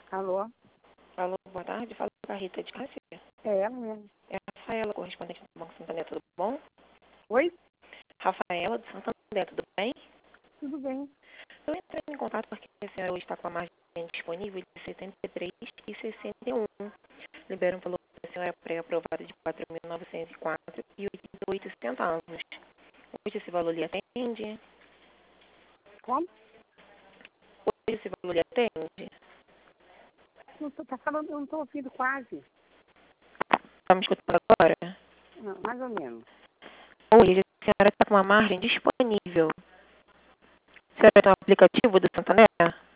Alô? Alô, boa tarde. Fala com a Rita de Cássia. É ela mesmo. É a Rafaela, correspondente do Banco Santander, tudo bom? Oi? Rafaela, do Santander, tudo bem? Tudo bem. Eu entrei em contato porque a senhora hoje está com a margem disponível de 63 e 61. Liberam pelo da senhora pré-aprovada de 4.904,88 centavos. Hoje esse valor lhe atende? Como? Hoje esse valor lhe atende? Não tô, tá falando, eu não estou ouvindo quase. Está me escutando agora? Não, mais ou menos. Hoje a senhora está com uma margem disponível. A senhora tem um aplicativo do Santander?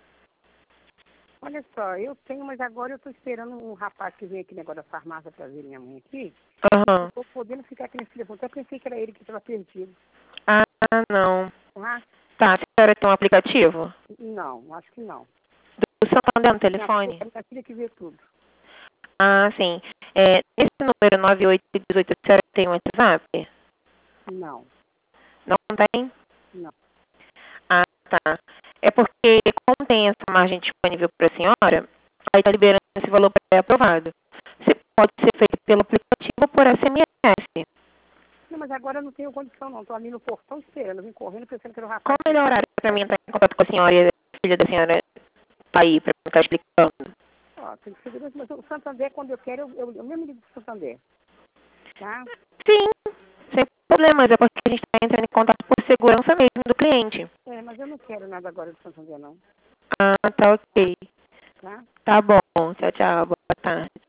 Olha só, eu tenho, mas agora eu estou esperando um rapaz que veio aqui negócio da farmácia trazer minha mãe aqui. Aham. Estou podendo ficar aqui nesse telefone. Até pensei que era ele que estava perdido. Ah, não. Ah, Tá, a senhora tem um aplicativo? não, acho que não. Do Santander no Minha telefone? filha, minha filha que vê tudo. Ah, sim. Esse número 9818, a senhora tem um WhatsApp? Não, Não tem? não. Ah, tá. É porque, como tem essa margem disponível para a senhora, aí está liberando esse valor pré-aprovado. Você pode ser feito pelo aplicativo ou por SMS. Não, mas agora eu não tenho condição, não. Estou ali no portão esperando, eu vim correndo pensando que era o Qual rapaz o melhor horário para mim entrar em contato com a senhora e a filha da senhora tá aí para ficar explicando? Ó, tem segurança, mas o Santander, quando eu quero, eu mesmo ligo pro Santander. Tá? Sim, sem problemas. É porque a gente está entrando em contato por segurança mesmo do cliente. É, mas eu não quero nada agora do Santander, não. Ah, tá ok. Tá? Tá bom. Tchau, tchau. Boa tarde.